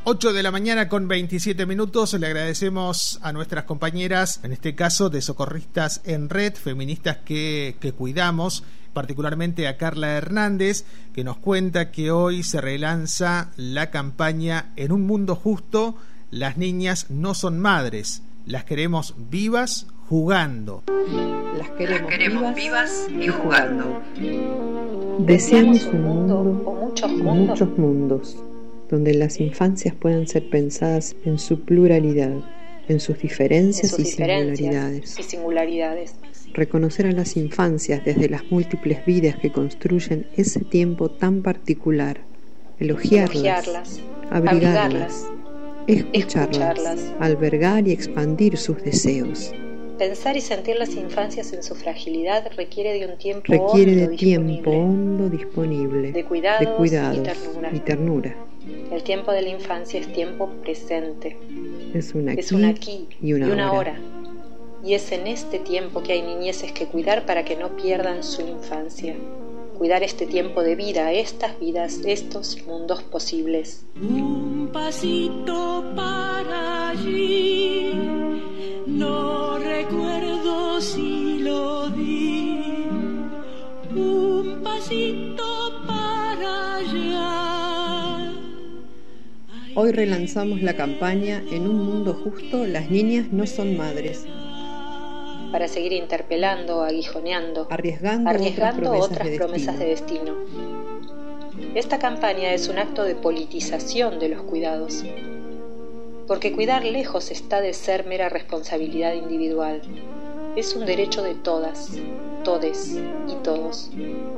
8 de la mañana con 27 minutos. Le agradecemos a nuestras compañeras, en este caso de Socorristas en Red, feministas que cuidamos, particularmente a Carla Hernández, que nos cuenta que hoy se relanza la campaña En un mundo justo, las niñas no son madres, las queremos vivas jugando. Las queremos vivas y jugando. Deseamos un mundo o muchos mundos, donde las infancias puedan ser pensadas en su pluralidad, en sus diferencias y singularidades. Reconocer a las infancias desde las múltiples vidas que construyen ese tiempo tan particular, elogiarlas, abrigarlas, escucharlas, albergar y expandir sus deseos. Pensar y sentir las infancias en su fragilidad requiere de un tiempo hondo disponible, de cuidados y ternura. El tiempo de la infancia es tiempo presente. Es un aquí y una hora. Y es en este tiempo que hay niñeces que cuidar para que no pierdan su infancia. Cuidar este tiempo de vida, estas vidas, estos mundos posibles. Un pasito para allí, no recuerdo si lo di. Un pasito para allá. Hoy relanzamos la campaña En un mundo justo, las niñas no son madres. Para seguir interpelando, aguijoneando, arriesgando otras promesas de destino. Esta campaña es un acto de politización de los cuidados, porque cuidar lejos está de ser mera responsabilidad individual. Es un derecho de todas, todes y todos.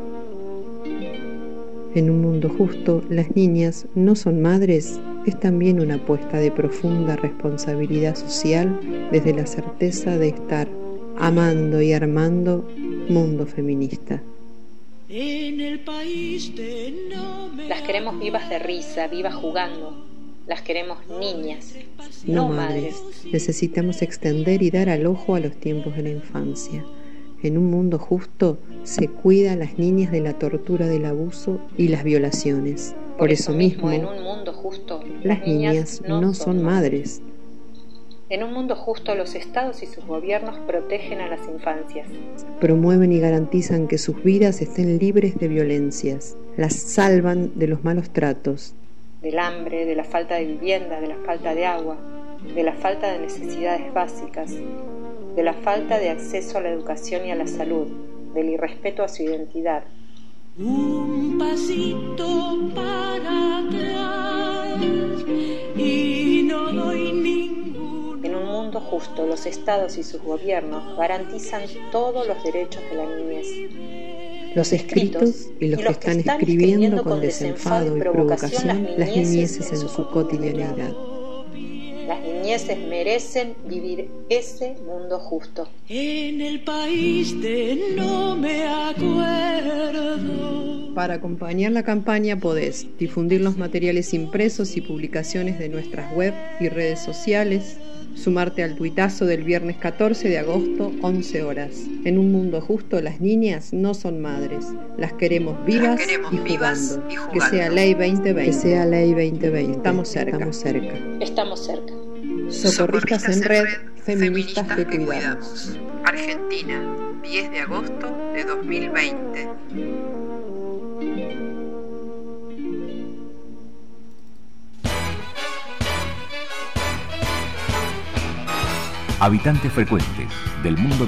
En un mundo justo, las niñas no son madres es también una apuesta de profunda responsabilidad social desde la certeza de estar amando y armando mundo feminista. Las queremos vivas de risa, vivas jugando. Las queremos niñas, no madres. Necesitamos extender y dar al ojo a los tiempos de la infancia. En un mundo justo se cuida a las niñas de la tortura, del abuso y las violaciones. Por eso mismo, en un mundo justo, las niñas no son madres. En un mundo justo, los estados y sus gobiernos protegen a las infancias. Promueven y garantizan que sus vidas estén libres de violencias. Las salvan de los malos tratos. Del hambre, de la falta de vivienda, de la falta de agua, de la falta de necesidades básicas, de la falta de acceso a la educación y a la salud, del irrespeto a su identidad. Un pasito para atrás y no doy ninguno. En un mundo justo, los estados y sus gobiernos garantizan todos los derechos de la niñez. Los escritos y los que están escribiendo con desenfado y provocación las niñeces en su cotidianidad. Las niñeces merecen vivir ese mundo justo. En el país de no me acuerdo. Para acompañar la campaña podés difundir los materiales impresos y publicaciones de nuestras web y redes sociales, sumarte al tuitazo del viernes 14 de agosto, 11 horas. En un mundo justo, las niñas no son madres. Las queremos vivas, y jugando. Que sea ley 2020. Que sea ley 2020. Estamos cerca. Estamos cerca. Socorristas en Red, feministas que cuidamos. Argentina, 10 de agosto de 2020. Habitantes frecuentes del mundo